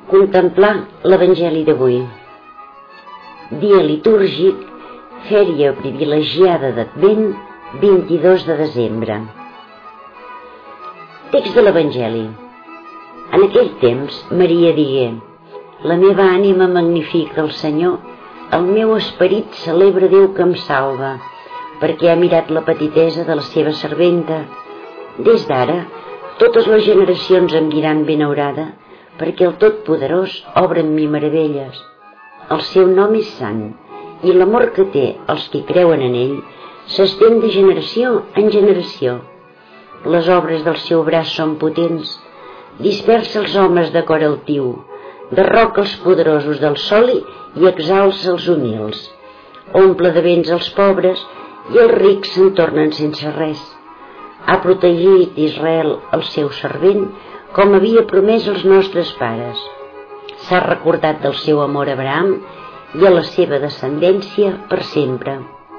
Contemplar l'Evangeli d'avui. Dia litúrgic, fèria privilegiada d'Advent, 22 de desembre. Text de l'Evangeli. En aquell temps, Maria digué: la meva ànima magnifica el Senyor, el meu esperit celebra Déu que em salva, perquè ha mirat la petitesa de la seva serventa. Des d'ara, totes les generacions em diran benaurada, perquè el Totpoderós obra en mi meravelles. El seu nom és sant, i l'amor que té els que creuen en ell s'estén de generació en generació. Les obres del seu braç són potents, dispersa els homes de cor altiu, derroca els poderosos del soli i exalça els humils, omple de béns els pobres i els rics se'n tornen sense res. Ha protegit Israel, el seu servent, com havia promès als nostres pares. S'ha recordat del seu amor a Abraham i a la seva descendència per sempre.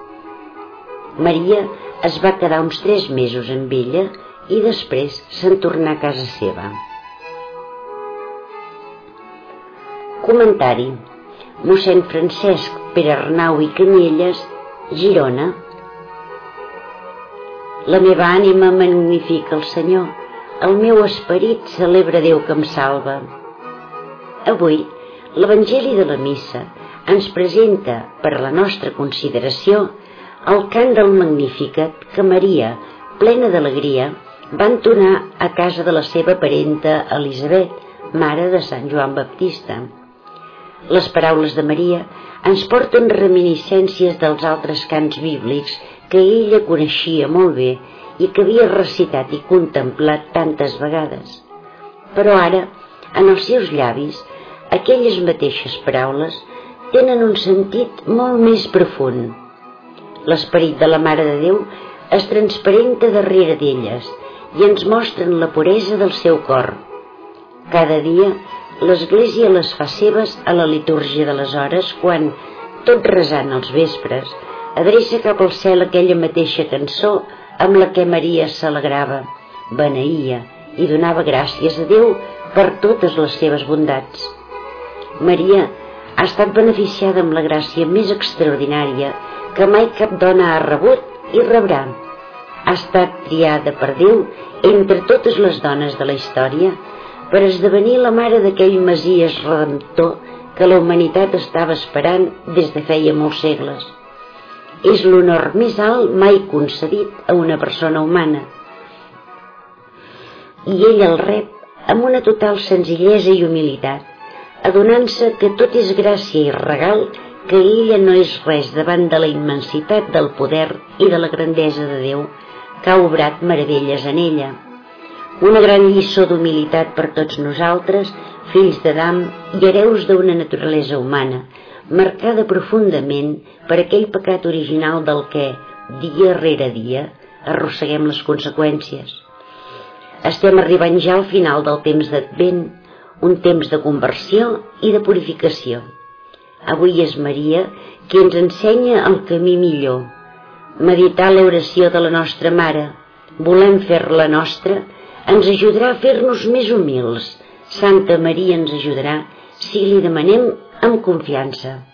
Maria es va quedar uns 3 mesos amb ella i després se'n tornà a casa seva. Comentari. Mossèn Francesc Pere Arnau i Canyelles, Girona. La meva ànima magnifica el Senyor, el meu esperit celebra Déu que em salva. Avui, l'Evangeli de la Missa ens presenta, per a la nostra consideració, el cant del Magnificat que Maria, plena d'alegria, va entonar a casa de la seva parenta Elisabet, mare de Sant Joan Baptista. Les paraules de Maria ens porten reminiscències dels altres cants bíblics que ella coneixia molt bé i que havia recitat i contemplat tantes vegades. Però ara, en els seus llavis, aquelles mateixes paraules tenen un sentit molt més profund. L'esperit de la Mare de Déu es transparenta darrere d'elles i ens mostren la puresa del seu cor. Cada dia, l'Església les fa seves a la litúrgia de les hores quan, tot resant els vespres, adreça cap al cel aquella mateixa cançó amb la que Maria s'alegrava, beneïa i donava gràcies a Déu per totes les seves bondats. Maria ha estat beneficiada amb la gràcia més extraordinària que mai cap dona ha rebut i rebrà. Ha estat triada per Déu entre totes les dones de la història per esdevenir la mare d'aquell Messies redemptor que la humanitat estava esperant des de feia molts segles. És l'honor més alt mai concedit a una persona humana. I ella el rep amb una total senzillesa i humilitat, adonant-se que tot és gràcia i regal, que ella no és res davant de la immensitat del poder i de la grandesa de Déu, que ha obrat meravelles en ella. Una gran lliçó d'humilitat per tots nosaltres, fills d'Adam i hereus d'una naturalesa humana, marcada profundament per aquell pecat original del que, dia rere dia, arrosseguem les conseqüències. Estem arribant ja al final del temps d'Advent, un temps de conversió i de purificació. Avui és Maria qui ens ensenya el camí millor. Meditar l'oració de la nostra Mare, volem fer-la nostra, ens ajudarà a fer-nos més humils. Santa Maria ens ajudarà si li demanem amb confiança.